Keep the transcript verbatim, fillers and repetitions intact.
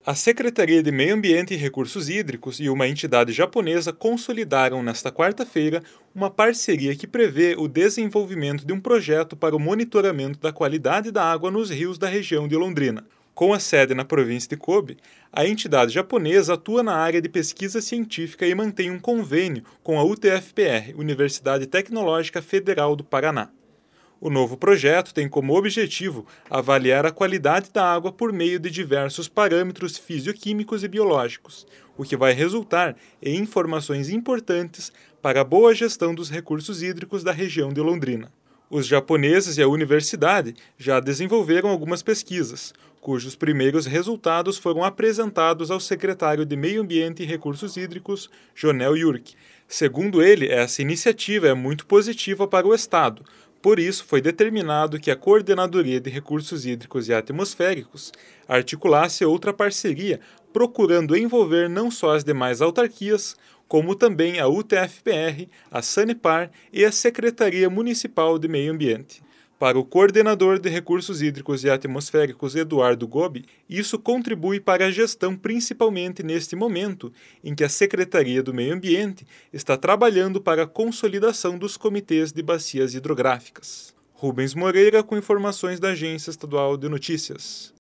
A Secretaria de Meio Ambiente e Recursos Hídricos e uma entidade japonesa consolidaram nesta quarta-feira uma parceria que prevê o desenvolvimento de um projeto para o monitoramento da qualidade da água nos rios da região de Londrina. Com a sede na província de Kobe, a entidade japonesa atua na área de pesquisa científica e mantém um convênio com a U T F P R, Universidade Tecnológica Federal do Paraná. O novo projeto tem como objetivo avaliar a qualidade da água por meio de diversos parâmetros fisioquímicos e biológicos, o que vai resultar em informações importantes para a boa gestão dos recursos hídricos da região de Londrina. Os japoneses e a universidade já desenvolveram algumas pesquisas, cujos primeiros resultados foram apresentados ao secretário de Meio Ambiente e Recursos Hídricos, Jonel Yurki. Segundo ele, essa iniciativa é muito positiva para o Estado. Por isso, foi determinado que a Coordenadoria de Recursos Hídricos e Atmosféricos articulasse outra parceria, procurando envolver não só as demais autarquias, como também a U T F P R, a Sanepar e a Secretaria Municipal de Meio Ambiente. Para o coordenador de Recursos Hídricos e Atmosféricos, Eduardo Gobi, isso contribui para a gestão principalmente neste momento em que a Secretaria do Meio Ambiente está trabalhando para a consolidação dos comitês de bacias hidrográficas. Rubens Moreira com informações da Agência Estadual de Notícias.